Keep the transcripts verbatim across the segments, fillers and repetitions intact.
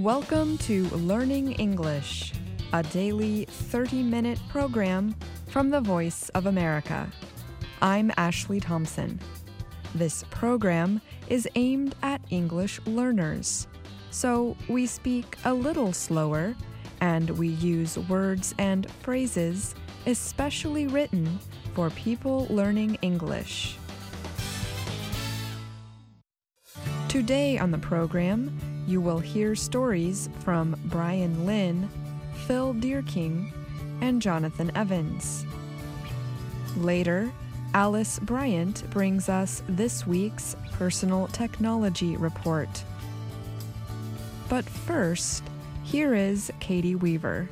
Welcome to Learning English, a daily thirty-minute program from the Voice of America. I'm Ashley Thompson. This program is aimed at English learners, so we speak a little slower and we use words and phrases especially written for people learning English. Today on the program, you will hear stories from Brian Lynn, Phil Deerking, and Jonathan Evans. Later, Alice Bryant brings us this week's Personal Technology Report. But first, here is Katie Weaver.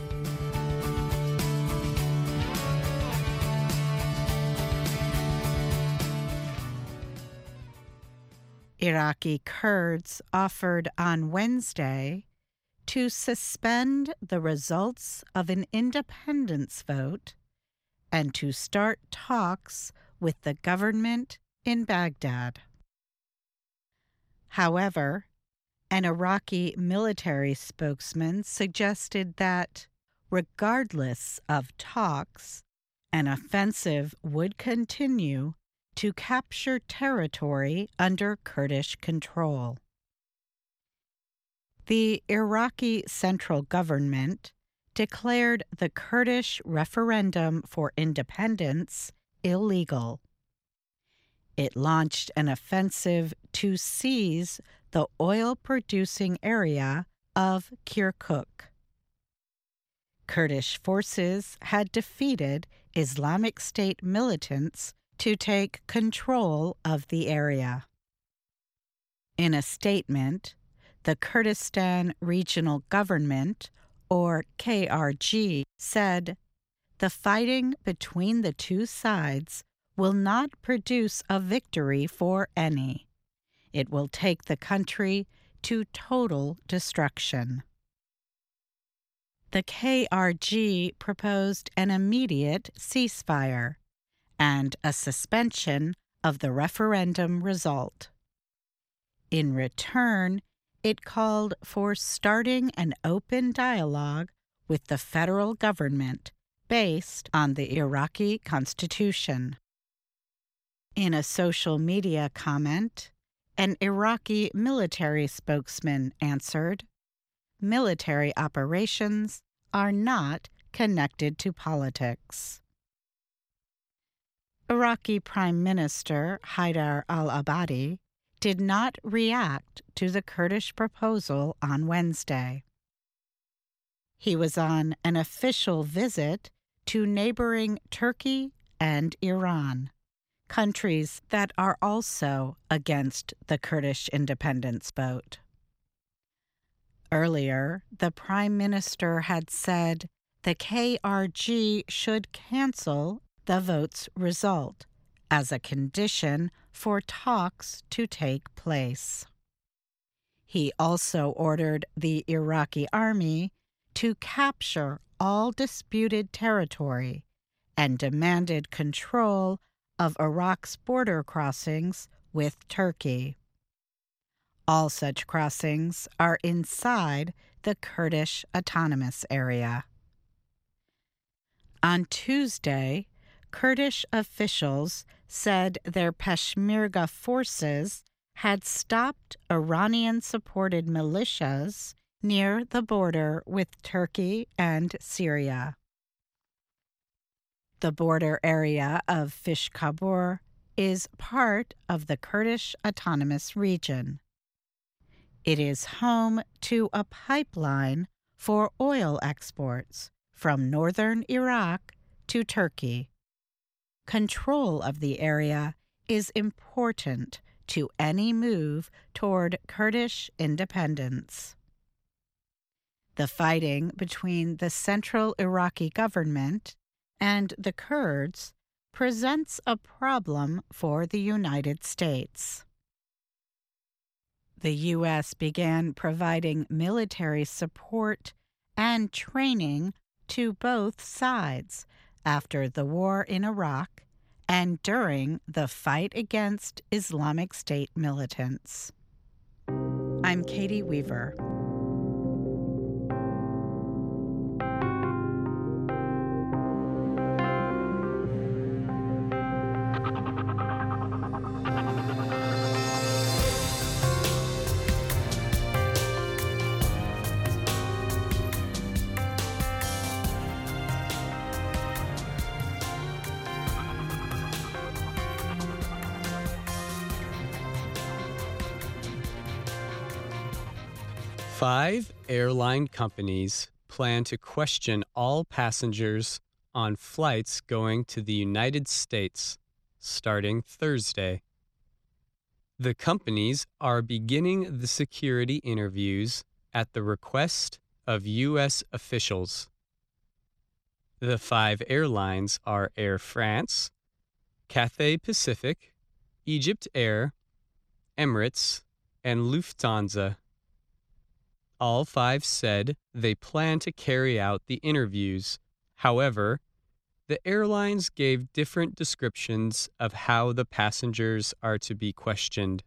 Iraqi Kurds offered on Wednesday to suspend the results of an independence vote and to start talks with the government in Baghdad. However, an Iraqi military spokesman suggested that, regardless of talks, an offensive would continue to capture territory under Kurdish control. The Iraqi central government declared the Kurdish referendum for independence illegal. It launched an offensive to seize the oil-producing area of Kirkuk. Kurdish forces had defeated Islamic State militants to take control of the area. In a statement, the Kurdistan Regional Government, or K R G, said, "The fighting between the two sides will not produce a victory for any. It will take the country to total destruction." The K R G proposed an immediate ceasefire and a suspension of the referendum result. In return, it called for starting an open dialogue with the federal government based on the Iraqi constitution. In a social media comment, an Iraqi military spokesman answered, "Military operations are not connected to politics." Iraqi Prime Minister Haider al-Abadi did not react to the Kurdish proposal on Wednesday. He was on an official visit to neighboring Turkey and Iran, countries that are also against the Kurdish independence vote. Earlier, the Prime Minister had said the K R G should cancel the vote's result as a condition for talks to take place. He also ordered the Iraqi army to capture all disputed territory and demanded control of Iraq's border crossings with Turkey. All such crossings are inside the Kurdish Autonomous Area. On Tuesday, Kurdish officials said their Peshmerga forces had stopped Iranian-supported militias near the border with Turkey and Syria. The border area of Fishkabur is part of the Kurdish Autonomous Region. It is home to a pipeline for oil exports from northern Iraq to Turkey. Control of the area is important to any move toward Kurdish independence. The fighting between the central Iraqi government and the Kurds presents a problem for the United States. The U S began providing military support and training to both sides after the war in Iraq and during the fight against Islamic State militants. I'm Katie Weaver. Five airline companies plan to question all passengers on flights going to the United States starting Thursday. The companies are beginning the security interviews at the request of U S officials. The five airlines are Air France, Cathay Pacific, Egypt Air, Emirates, and Lufthansa. All five said they plan to carry out the interviews. However, the airlines gave different descriptions of how the passengers are to be questioned.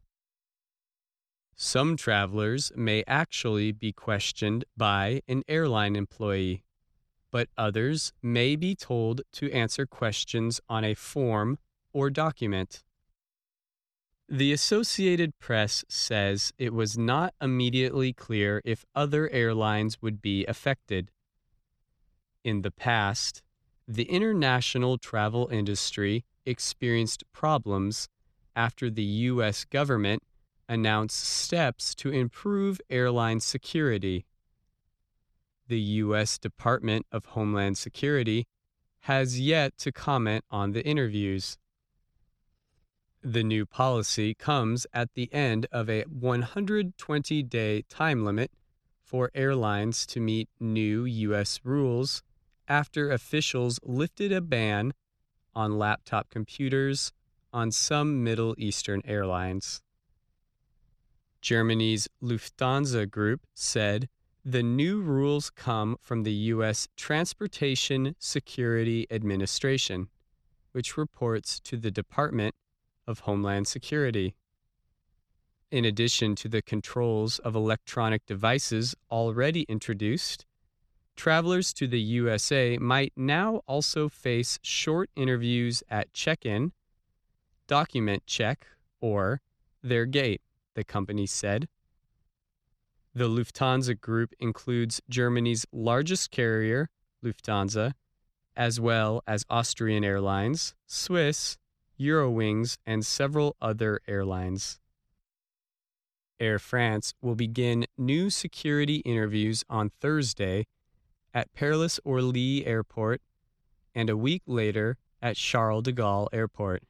Some travelers may actually be questioned by an airline employee, but others may be told to answer questions on a form or document. The Associated Press says it was not immediately clear if other airlines would be affected. In the past, the international travel industry experienced problems after the U S government announced steps to improve airline security. The U S Department of Homeland Security has yet to comment on the interviews. The new policy comes at the end of a one hundred twenty day time limit for airlines to meet new U S rules after officials lifted a ban on laptop computers on some Middle Eastern airlines. Germany's Lufthansa Group said the new rules come from the U S Transportation Security Administration, which reports to the Department of Homeland Security. In addition to the controls of electronic devices already introduced, travelers to the U S A might now also face short interviews at check-in, document check, or their gate, the company said. The Lufthansa Group includes Germany's largest carrier, Lufthansa, as well as Austrian Airlines, Swiss, Eurowings, and several other airlines. Air France will begin new security interviews on Thursday at Paris-Orly Airport and a week later at Charles de Gaulle Airport.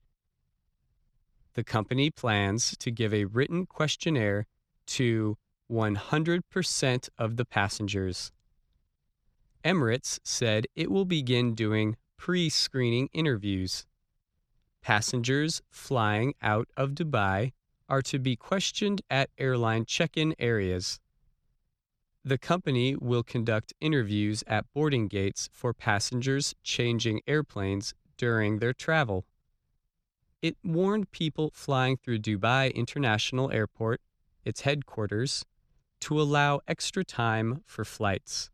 The company plans to give a written questionnaire to one hundred percent of the passengers. Emirates said it will begin doing pre-screening interviews. Passengers flying out of Dubai are to be questioned at airline check-in areas. The company will conduct interviews at boarding gates for passengers changing airplanes during their travel. It warned people flying through Dubai International Airport, its headquarters, to allow extra time for flights.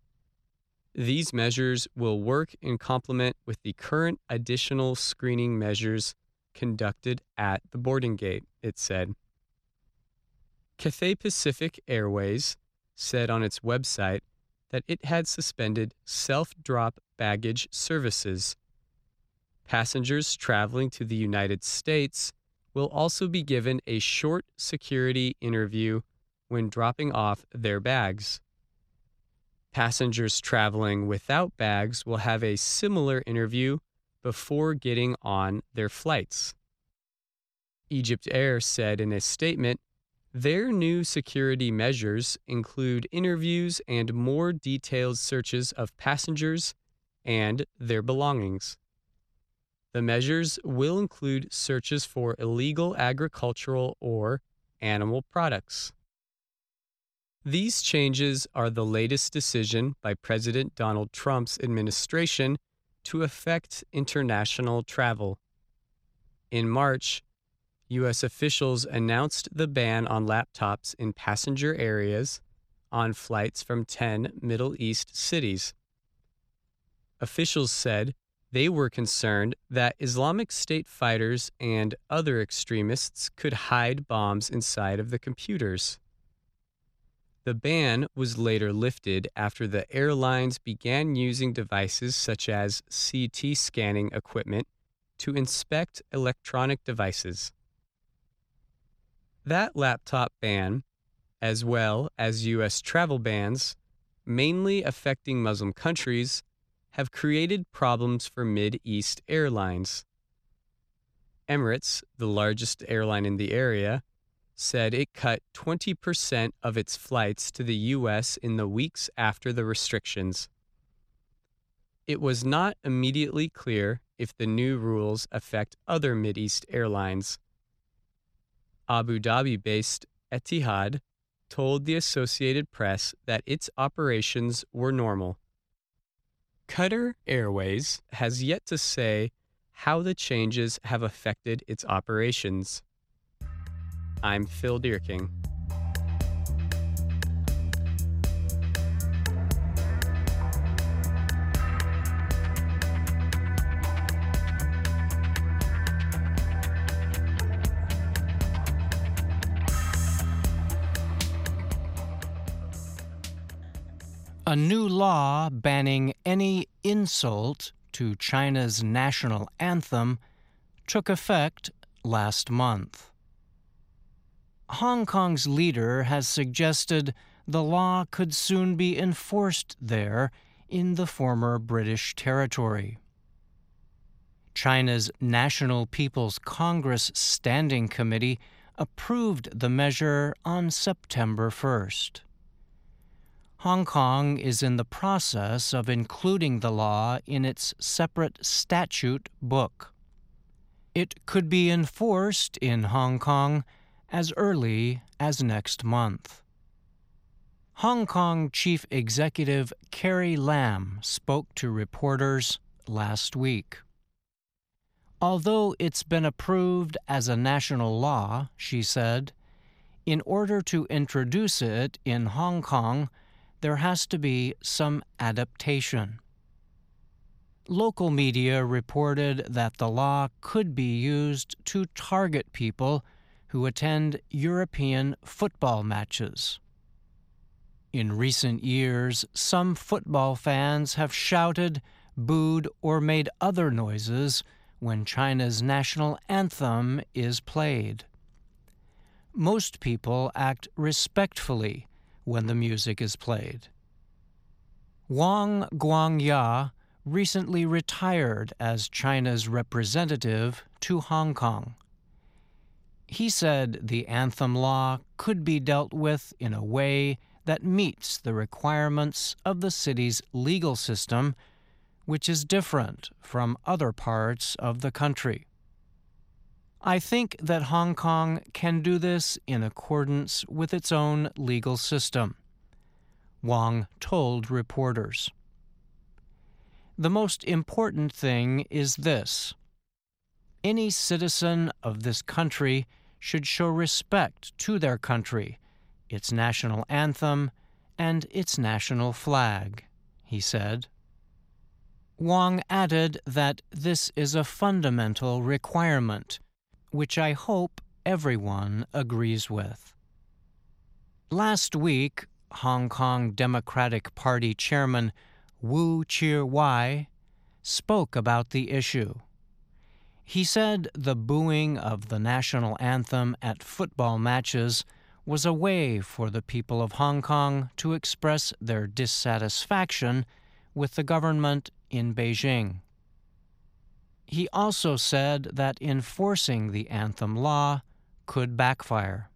These measures will work in complement with the current additional screening measures conducted at the boarding gate, it said. Cathay Pacific Airways said on its website that it had suspended self-drop baggage services. Passengers traveling to the United States will also be given a short security interview when dropping off their bags. Passengers traveling without bags will have a similar interview before getting on their flights. Egypt Air said in a statement, their new security measures include interviews and more detailed searches of passengers and their belongings. The measures will include searches for illegal agricultural or animal products. These changes are the latest decision by President Donald Trump's administration to affect international travel. In March, U S officials announced the ban on laptops in passenger areas on flights from ten Middle East cities. Officials said they were concerned that Islamic State fighters and other extremists could hide bombs inside of the computers. The ban was later lifted after the airlines began using devices such as C T scanning equipment to inspect electronic devices. That laptop ban as well as U S travel bans, mainly affecting Muslim countries, have created problems for Mid-East airlines. Emirates, the largest airline in the area, said it cut twenty percent of its flights to the U S in the weeks after the restrictions. It was not immediately clear if the new rules affect other Mid-East airlines. Abu Dhabi-based Etihad told the Associated Press that its operations were normal. Qatar Airways has yet to say how the changes have affected its operations. I'm Phil Deerking. A new law banning any insult to China's national anthem took effect last month. Hong Kong's leader has suggested the law could soon be enforced there in the former British territory. China's National People's Congress Standing Committee approved the measure on September first. Hong Kong is in the process of including the law in its separate statute book. It could be enforced in Hong Kong as early as next month. Hong Kong Chief Executive Carrie Lam spoke to reporters last week. Although it's been approved as a national law, she said, in order to introduce it in Hong Kong, there has to be some adaptation. Local media reported that the law could be used to target people who attend European football matches. In recent years, some football fans have shouted, booed, or made other noises when China's national anthem is played. Most people act respectfully when the music is played. Wang Guangya recently retired as China's representative to Hong Kong. He said the anthem law could be dealt with in a way that meets the requirements of the city's legal system, which is different from other parts of the country. I think that Hong Kong can do this in accordance with its own legal system, Wang told reporters. The most important thing is this: any citizen of this country should show respect to their country, its national anthem, and its national flag, he said. Wang added that this is a fundamental requirement, which I hope everyone agrees with. Last week, Hong Kong Democratic Party Chairman Wu Chi-wai spoke about the issue. He said the booing of the national anthem at football matches was a way for the people of Hong Kong to express their dissatisfaction with the government in Beijing. He also said that enforcing the anthem law could backfire.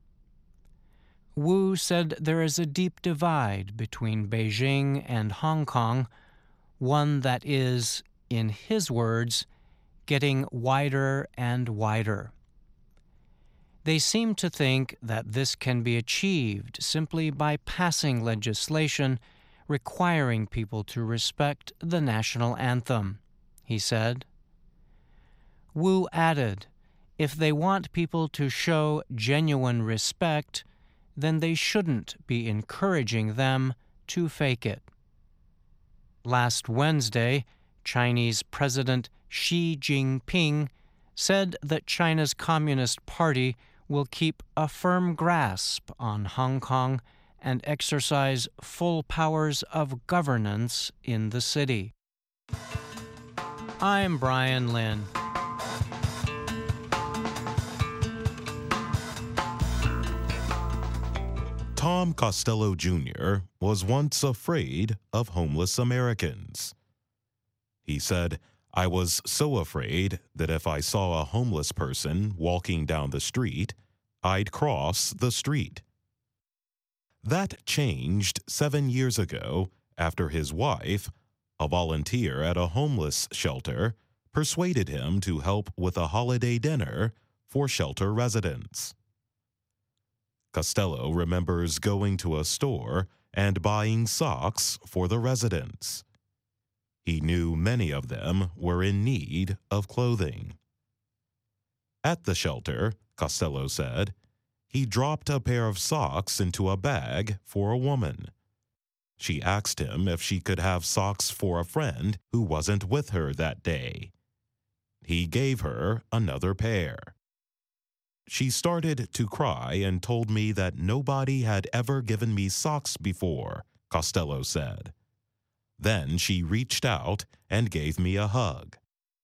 Wu said there is a deep divide between Beijing and Hong Kong, one that is, in his words, getting wider and wider. They seem to think that this can be achieved simply by passing legislation requiring people to respect the national anthem, he said. Wu added, if they want people to show genuine respect, then they shouldn't be encouraging them to fake it. Last Wednesday, Chinese President Xi Jinping said that China's Communist Party will keep a firm grasp on Hong Kong and exercise full powers of governance in the city. I'm Brian Lynn. Tom Costello Junior was once afraid of homeless Americans. He said, "I was so afraid that if I saw a homeless person walking down the street, I'd cross the street." That changed seven years ago after his wife, a volunteer at a homeless shelter, persuaded him to help with a holiday dinner for shelter residents. Costello remembers going to a store and buying socks for the residents. He knew many of them were in need of clothing. At the shelter, Costello said, he dropped a pair of socks into a bag for a woman. She asked him if she could have socks for a friend who wasn't with her that day. He gave her another pair. She started to cry and told me that nobody had ever given me socks before, Costello said. Then she reached out and gave me a hug.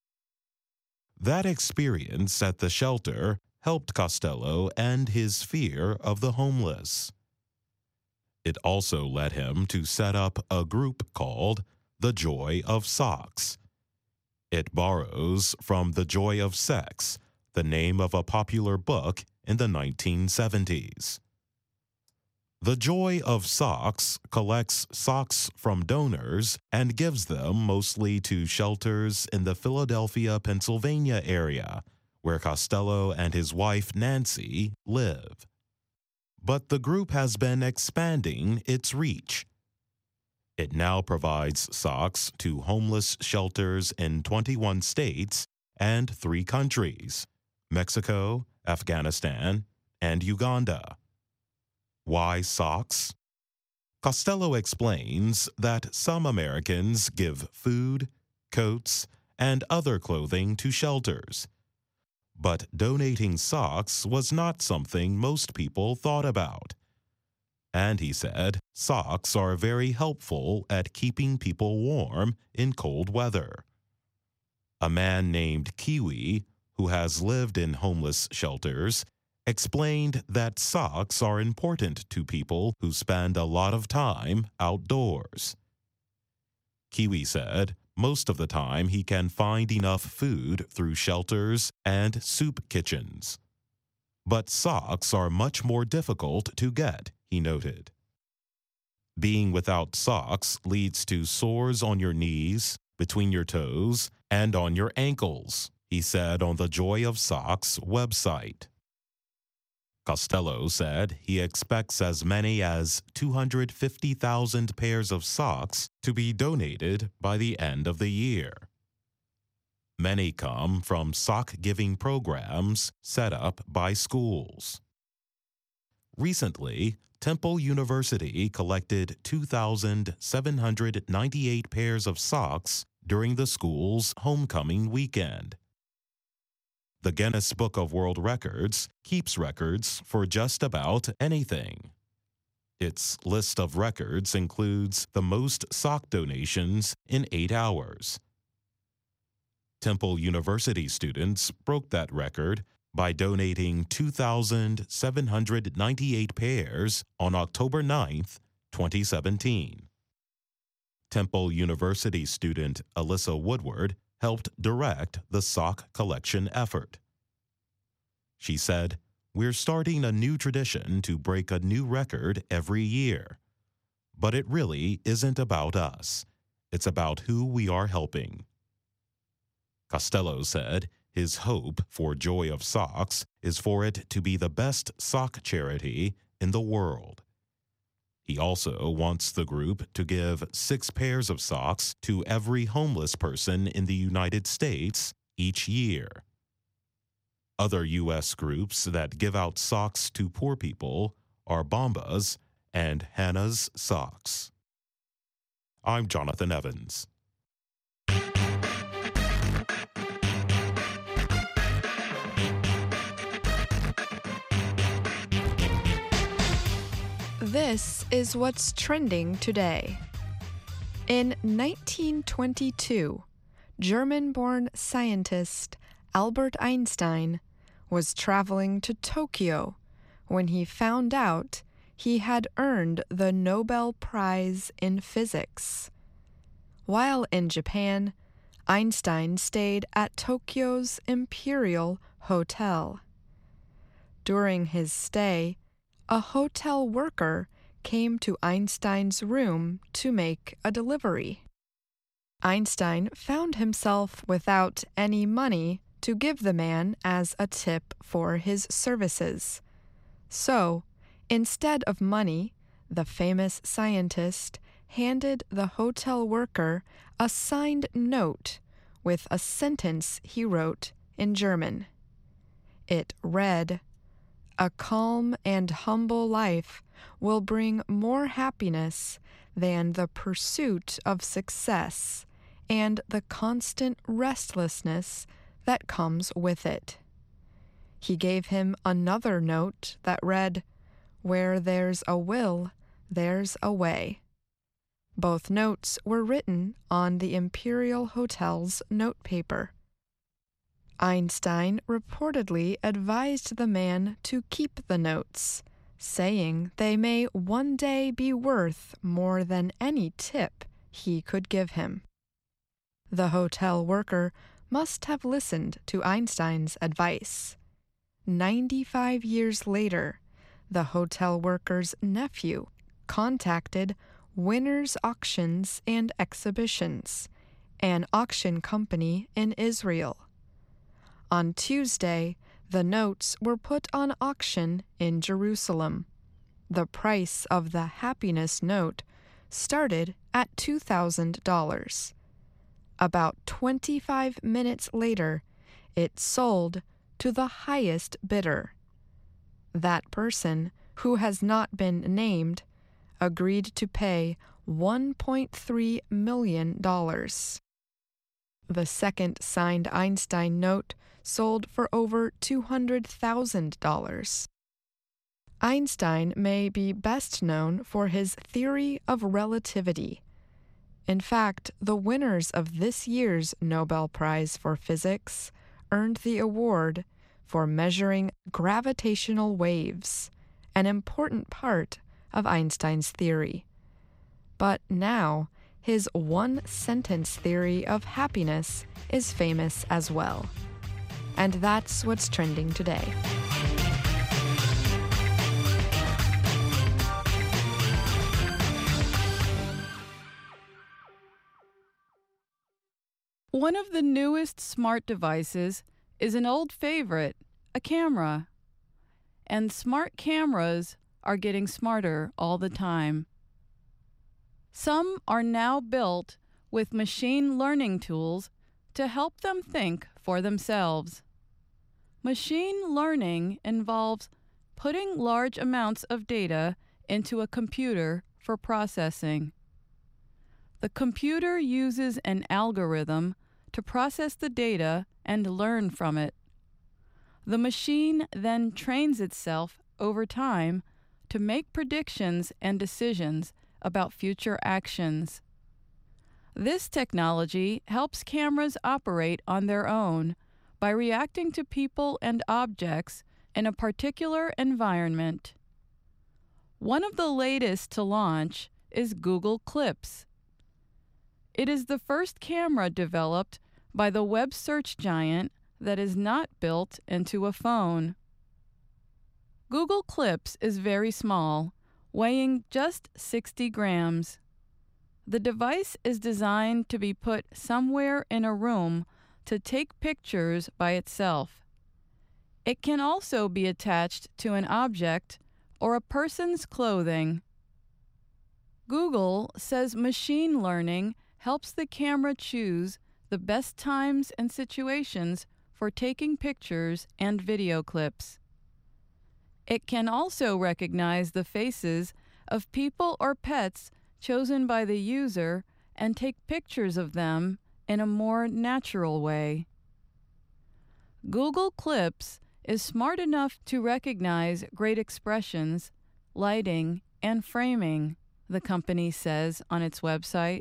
That experience at the shelter helped Costello end his fear of the homeless. It also led him to set up a group called The Joy of Socks. It borrows from The Joy of Sex, the name of a popular book in the nineteen seventies. The Joy of Socks collects socks from donors and gives them mostly to shelters in the Philadelphia, Pennsylvania area, where Costello and his wife Nancy live. But the group has been expanding its reach. It now provides socks to homeless shelters in twenty-one states and three countries: Mexico, Afghanistan, and Uganda. Why socks? Costello explains that some Americans give food, coats, and other clothing to shelters. But donating socks was not something most people thought about. And he said socks are very helpful at keeping people warm in cold weather. A man named Kiwi, who has lived in homeless shelters, explained that socks are important to people who spend a lot of time outdoors. Kiwi said most of the time he can find enough food through shelters and soup kitchens. But socks are much more difficult to get, he noted. Being without socks leads to sores on your knees, between your toes, and on your ankles, he said on the Joy of Socks website. Costello said he expects as many as two hundred fifty thousand pairs of socks to be donated by the end of the year. Many come from sock-giving programs set up by schools. Recently, Temple University collected two thousand seven hundred ninety-eight pairs of socks during the school's homecoming weekend. The Guinness Book of World Records keeps records for just about anything. Its list of records includes the most sock donations in eight hours. Temple University students broke that record by donating two thousand seven hundred ninety-eight pairs on October ninth, twenty seventeen. Temple University student Alyssa Woodward helped direct the sock collection effort. She said, "We're starting a new tradition to break a new record every year. But it really isn't about us. It's about who we are helping." Costello said his hope for Joy of Socks is for it to be the best sock charity in the world. He also wants the group to give six pairs of socks to every homeless person in the United States each year. Other U S groups that give out socks to poor people are Bombas and Hannah's Socks. I'm Jonathan Evans. This is what's trending today. In nineteen twenty-two, German-born scientist Albert Einstein was traveling to Tokyo when he found out he had earned the Nobel Prize in Physics. While in Japan, Einstein stayed at Tokyo's Imperial Hotel. During his stay, a hotel worker came to Einstein's room to make a delivery. Einstein found himself without any money to give the man as a tip for his services. So, instead of money, the famous scientist handed the hotel worker a signed note with a sentence he wrote in German. It read, "A calm and humble life will bring more happiness than the pursuit of success and the constant restlessness that comes with it." He gave him another note that read, "Where there's a will, there's a way." Both notes were written on the Imperial Hotel's notepaper. Einstein reportedly advised the man to keep the notes, saying they may one day be worth more than any tip he could give him. The hotel worker must have listened to Einstein's advice. Ninety-five years later, the hotel worker's nephew contacted Winners Auctions and Exhibitions, an auction company in Israel. On Tuesday, the notes were put on auction in Jerusalem. The price of the happiness note started at two thousand dollars. About twenty-five minutes later, it sold to the highest bidder. That person, who has not been named, agreed to pay one point three million dollars. The second signed Einstein note sold for over two hundred thousand dollars. Einstein may be best known for his theory of relativity. In fact, the winners of this year's Nobel Prize for Physics earned the award for measuring gravitational waves, an important part of Einstein's theory. But now, his one-sentence theory of happiness is famous as well. And that's what's trending today. One of the newest smart devices is an old favorite, a camera. And smart cameras are getting smarter all the time. Some are now built with machine learning tools to help them think for themselves. Machine learning involves putting large amounts of data into a computer for processing. The computer uses an algorithm to process the data and learn from it. The machine then trains itself over time to make predictions and decisions about future actions. This technology helps cameras operate on their own by reacting to people and objects in a particular environment. One of the latest to launch is Google Clips. It is the first camera developed by the web search giant that is not built into a phone. Google Clips is very small, weighing just sixty grams. The device is designed to be put somewhere in a room to take pictures by itself. It can also be attached to an object or a person's clothing. Google says machine learning helps the camera choose the best times and situations for taking pictures and video clips. It can also recognize the faces of people or pets chosen by the user and take pictures of them in a more natural way. Google Clips is smart enough to recognize great expressions, lighting, and framing, the company says on its website.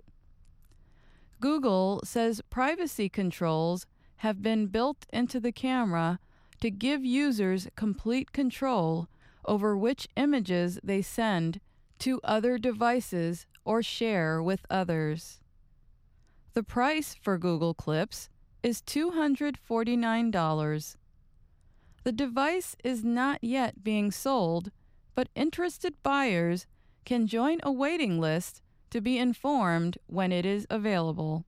Google says privacy controls have been built into the camera to give users complete control over which images they send to other devices or share with others. The price for Google Clips is two hundred forty-nine dollars. The device is not yet being sold, but interested buyers can join a waiting list to be informed when it is available.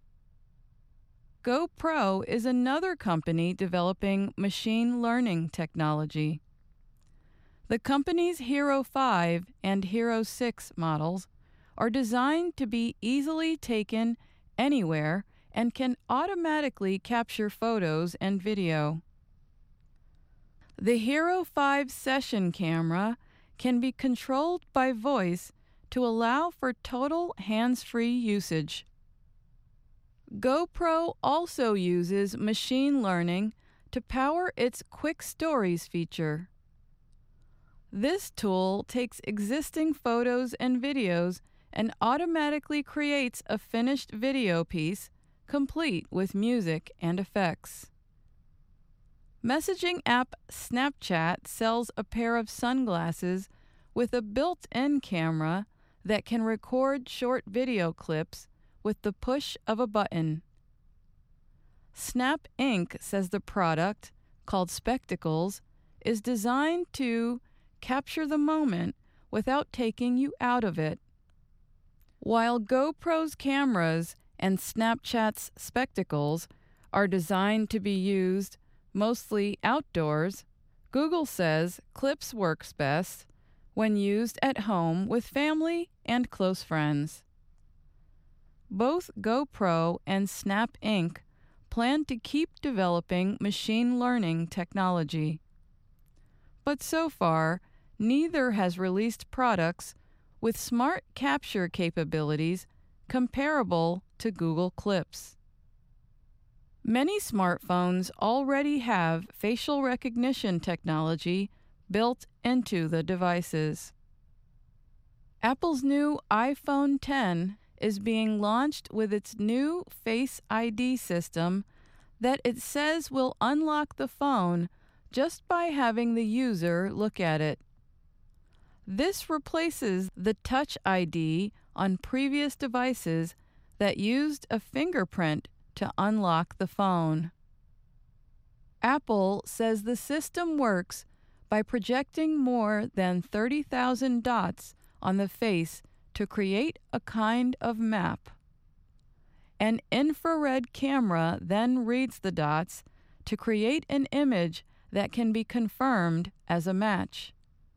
GoPro is another company developing machine learning technology. The company's Hero five and Hero six models are designed to be easily taken anywhere and can automatically capture photos and video. The Hero five session camera can be controlled by voice to allow for total hands-free usage. GoPro also uses machine learning to power its Quick Stories feature. This tool takes existing photos and videos and automatically creates a finished video piece complete with music and effects. Messaging app Snapchat sells a pair of sunglasses with a built-in camera that can record short video clips with the push of a button. Snap Incorporated says the product, called Spectacles, is designed to capture the moment without taking you out of it. While GoPro's cameras and Snapchat's Spectacles are designed to be used mostly outdoors, Google says Clips works best when used at home with family and close friends. Both GoPro and Snap Incorporated plan to keep developing machine learning technology. But so far, neither has released products with smart capture capabilities comparable to Google Clips. Many smartphones already have facial recognition technology built into the devices. Apple's new iPhone ten is being launched with its new Face I D system that it says will unlock the phone just by having the user look at it. This replaces the Touch I D on previous devices that used a fingerprint to unlock the phone. Apple says the system works by projecting more than thirty thousand dots on the face to create a kind of map. An infrared camera then reads the dots to create an image that can be confirmed as a match.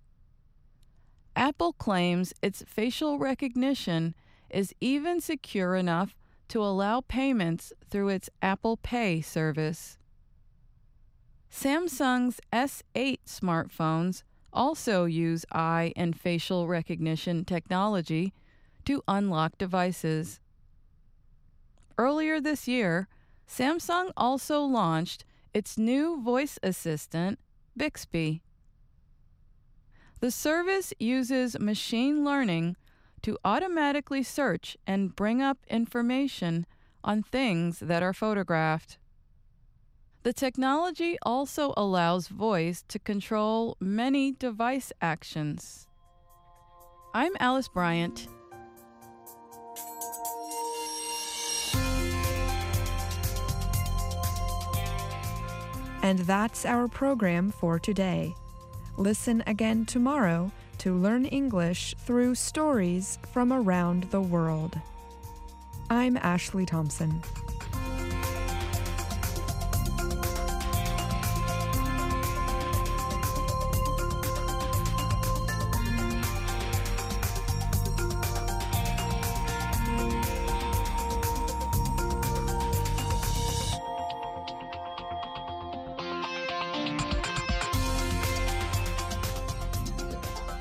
Apple claims its facial recognition is even secure enough to allow payments through its Apple Pay service. Samsung's S eight smartphones also use eye and facial recognition technology to unlock devices. Earlier this year, Samsung also launched its new voice assistant, Bixby. The service uses machine learning to automatically search and bring up information on things that are photographed. The technology also allows voice to control many device actions. I'm Alice Bryant. And that's our program for today. Listen again tomorrow to learn English through stories from around the world. I'm Ashley Thompson.